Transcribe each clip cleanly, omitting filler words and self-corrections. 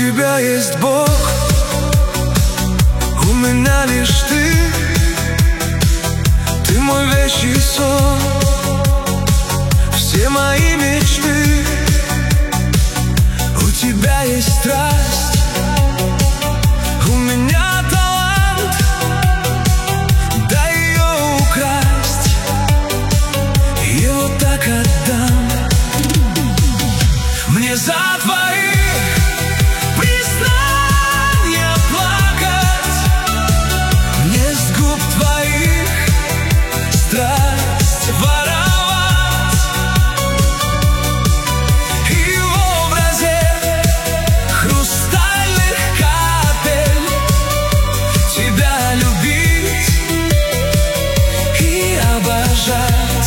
тебя есть Бог, у меня лишь ты. Ты мой вещий сон, все мои мечты. У тебя есть страсть, у меня талант, дай ее украсть, его так отдам. Мне за твои признания плакать, мне с губ твоих страсть воровать, и в образе хрустальных капель тебя любить и обожать.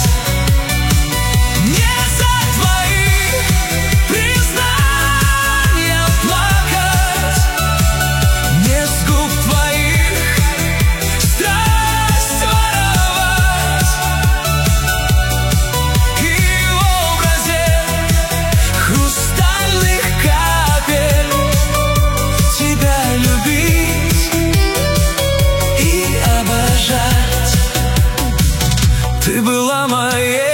Ты была моей,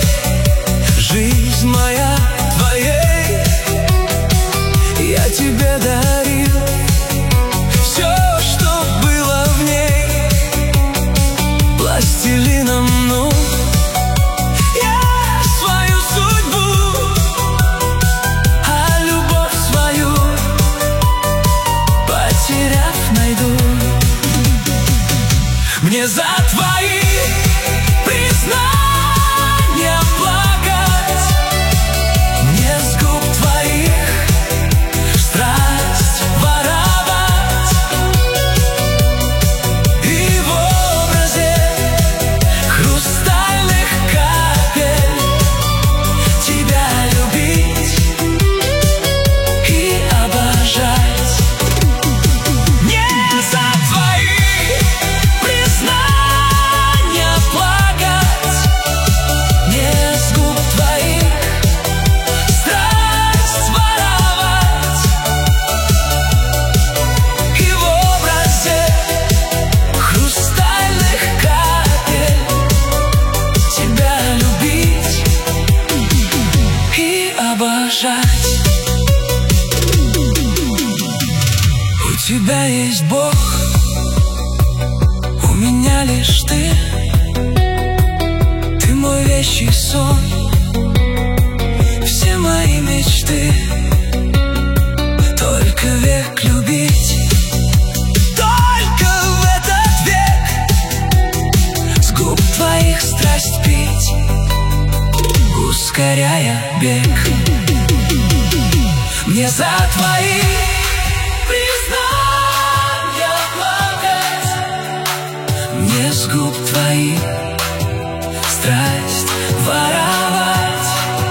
жизнь моя твоей. Я тебе дарил все, что было в ней. Пластилином, ну, я свою судьбу, а любовь свою, потеряв, найду. Мне за твои признания плакать, мне с губ твоих страсть воровать, и в образе хрустальных капель тебя любить и обожать. Мне за твои признания плакать, мне с губ твоих страсть воровать, и в образе хрустальных капель тебя любить и обожать. У тебя есть Бог, у меня лишь ты. Ты мой вещий сон, все мои мечты. Только век любить, только в этот век с губ твоих страсть пить, ускоряя бег. Мне за твои признания плакать, мне с губ твоих страсть воровать,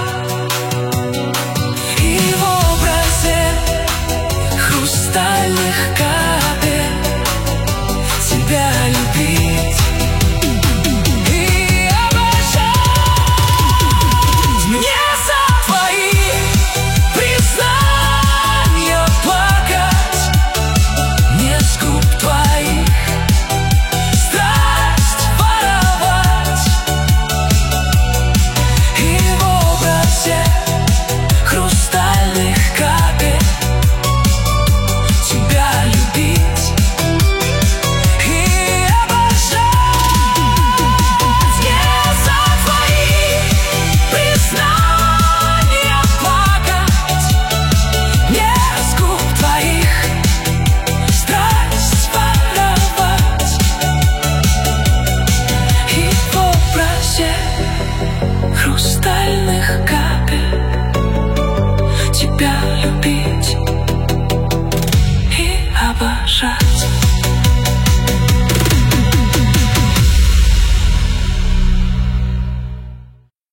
и в образе хрустальных капель тебя любить